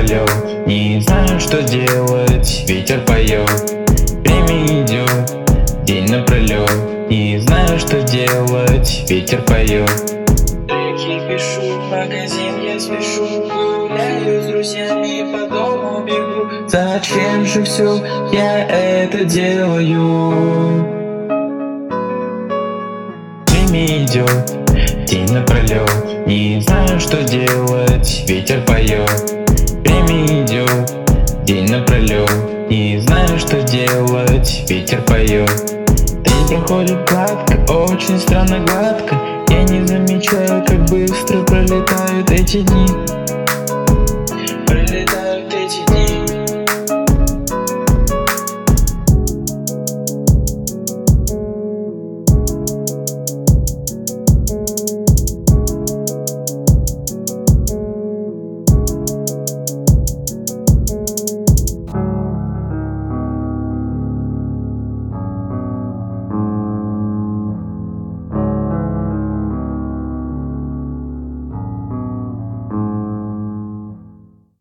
напролет, не знаю, что делать, ветер поет. Время идет, день напролет, не знаю, что делать, ветер поет. Треки пишу, в магазин я спешу, гуляю с друзьями, по дому бегу. Зачем же все я это делаю? Время идет, день напролет, не знаю, что делать, ветер поет. Время идет, день напролет, не знаю, что делать, ветер поет. День проходит гладко, очень странно гладко. Я не замечаю, как быстро пролетают эти дни.